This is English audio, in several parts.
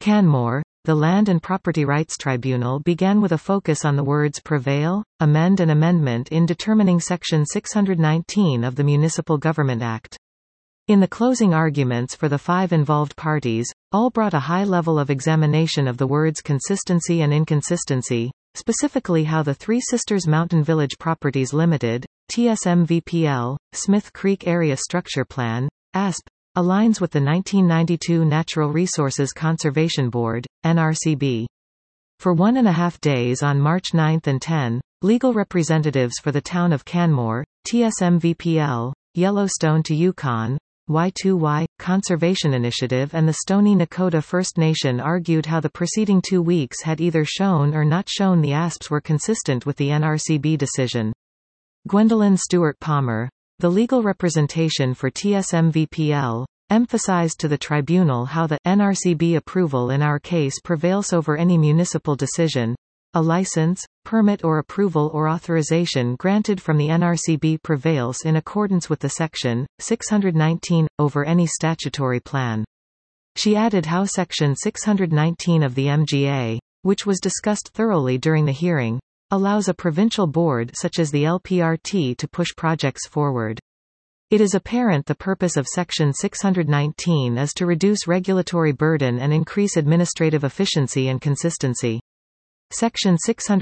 Canmore, the Land and Property Rights Tribunal began with a focus on the words prevail, amend and amendment in determining Section 619 of the Municipal Government Act. In the closing arguments for the 5 involved parties, all brought a high level of examination of the words consistency and inconsistency, specifically how the Three Sisters Mountain Village Properties Limited, TSMVPL, Smith Creek Area Structure Plan, ASP, aligns with the 1992 Natural Resources Conservation Board, NRCB. For 1.5 days on March 9 and 10, legal representatives for the town of Canmore, TSMVPL, Yellowstone to Yukon, Y2Y, Conservation Initiative and the Stoney Nakoda First Nation argued how the preceding 2 weeks had either shown or not shown the ASPs were consistent with the NRCB decision. Gwendolyn Stewart Palmer, the legal representation for TSMVPL, emphasized to the tribunal how the NRCB approval in our case prevails over any municipal decision. A license, permit or approval or authorization granted from the NRCB prevails in accordance with the Section 619 over any statutory plan. She added how Section 619 of the MGA, which was discussed thoroughly during the hearing, allows a provincial board such as the LPRT to push projects forward. It is apparent the purpose of Section 619 is to reduce regulatory burden and increase administrative efficiency and consistency. Section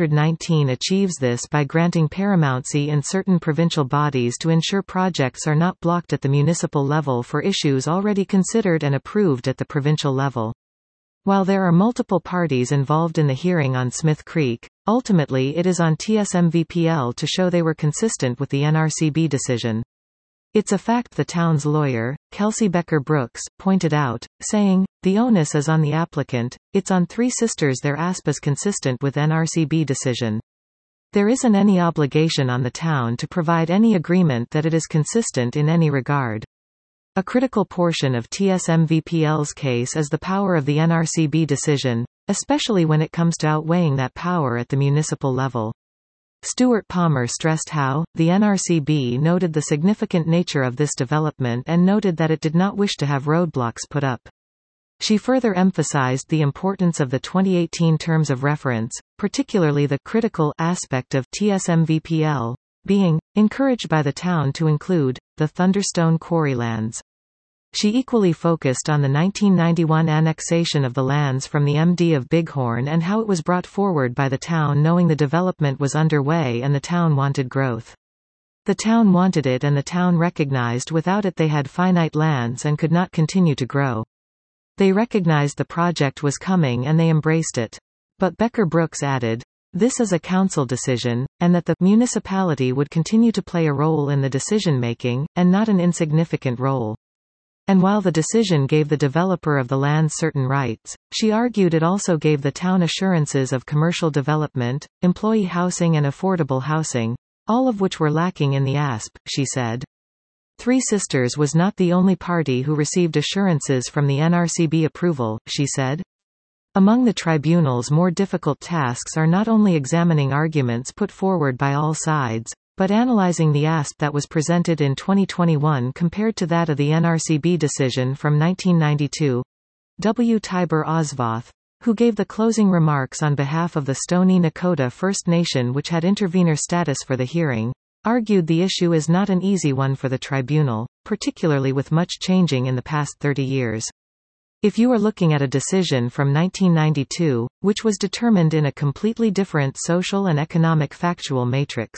619 achieves this by granting paramountcy in certain provincial bodies to ensure projects are not blocked at the municipal level for issues already considered and approved at the provincial level. While there are multiple parties involved in the hearing on Smith Creek, ultimately it is on TSMVPL to show they were consistent with the NRCB decision. It's a fact the town's lawyer, Kelsey Becker Brooks, pointed out, saying, "The onus is on the applicant, it's on Three Sisters their ASP is consistent with NRCB decision. There isn't any obligation on the town to provide any agreement that it is consistent in any regard." A critical portion of TSMVPL's case is the power of the NRCB decision, especially when it comes to outweighing that power at the municipal level. Stewart Palmer stressed how, the NRCB noted the significant nature of this development and noted that it did not wish to have roadblocks put up. She further emphasized the importance of the 2018 terms of reference, particularly the critical aspect of TSMVPL being encouraged by the town to include the Thunderstone quarry lands. She equally focused on the 1991 annexation of the lands from the MD of Bighorn and how it was brought forward by the town knowing the development was underway and the town wanted growth. The town wanted it and the town recognized without it they had finite lands and could not continue to grow. They recognized the project was coming and they embraced it. But Becker Brooks added, "This is a council decision, and that the municipality would continue to play a role in the decision-making, and not an insignificant role." And while the decision gave the developer of the land certain rights, she argued it also gave the town assurances of commercial development, employee housing and affordable housing, all of which were lacking in the ASP, she said. Three Sisters was not the only party who received assurances from the NRCB approval, she said. Among the tribunal's more difficult tasks are not only examining arguments put forward by all sides, but analyzing the ASP that was presented in 2021 compared to that of the NRCB decision from 1992. W. Tiber Osvoth, who gave the closing remarks on behalf of the Stoney Nakoda First Nation which had intervenor status for the hearing, argued the issue is not an easy one for the tribunal, particularly with much changing in the past 30 years. If you are looking at a decision from 1992, which was determined in a completely different social and economic factual matrix.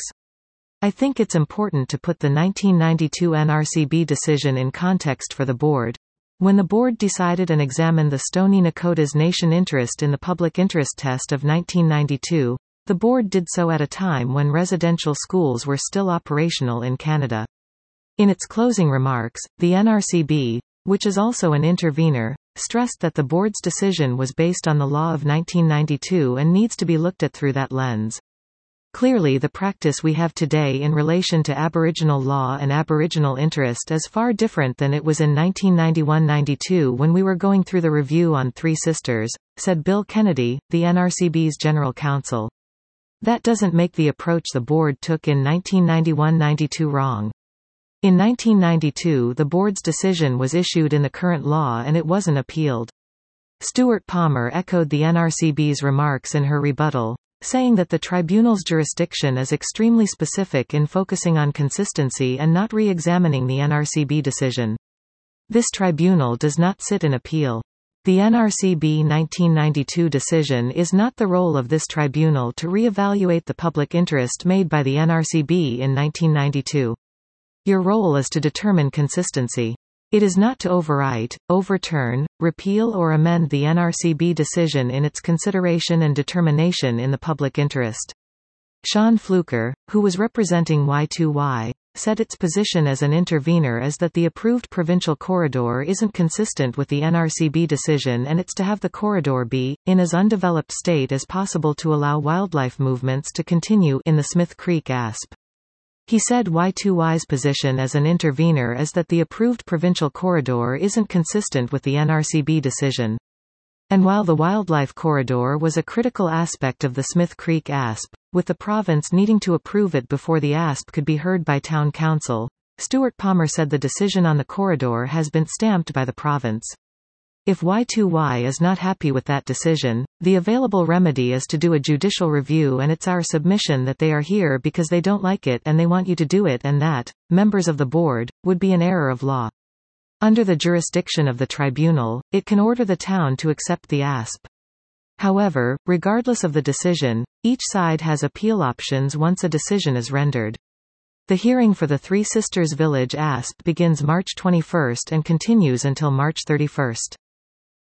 I think it's important to put the 1992 NRCB decision in context for the board. When the board decided and examined the Stoney Nakoda's nation interest in the public interest test of 1992, the board did so at a time when residential schools were still operational in Canada. In its closing remarks, the NRCB, which is also an intervenor, stressed that the board's decision was based on the law of 1992 and needs to be looked at through that lens. Clearly the practice we have today in relation to Aboriginal law and Aboriginal interest is far different than it was in 1991–92 when we were going through the review on Three Sisters, said Bill Kennedy, the NRCB's general counsel. That doesn't make the approach the board took in 1991–92 wrong. In 1992 the board's decision was issued in the current law and it wasn't appealed. Stuart Palmer echoed the NRCB's remarks in her rebuttal, saying that the tribunal's jurisdiction is extremely specific in focusing on consistency and not re-examining the NRCB decision. This tribunal does not sit in appeal. The NRCB 1992 decision is not the role of this tribunal to re-evaluate the public interest made by the NRCB in 1992. Your role is to determine consistency. It is not to overwrite, overturn, repeal or amend the NRCB decision in its consideration and determination in the public interest. Sean Fluker, who was representing Y2Y, said its position as an intervener is that the approved provincial corridor isn't consistent with the NRCB decision and it's to have the corridor be, in as undeveloped state as possible to allow wildlife movements to continue in the Smith Creek ASP. He said Y2Y's position as an intervener is that the approved provincial corridor isn't consistent with the NRCB decision. And while the wildlife corridor was a critical aspect of the Smith Creek ASP, with the province needing to approve it before the ASP could be heard by town council, Stuart Palmer said the decision on the corridor has been stamped by the province. If Y2Y is not happy with that decision, the available remedy is to do a judicial review, and it's our submission that they are here because they don't like it and they want you to do it, and that, members of the board, would be an error of law. Under the jurisdiction of the tribunal, it can order the town to accept the ASP. However, regardless of the decision, each side has appeal options once a decision is rendered. The hearing for the Three Sisters Village ASP begins March 21 and continues until March 31.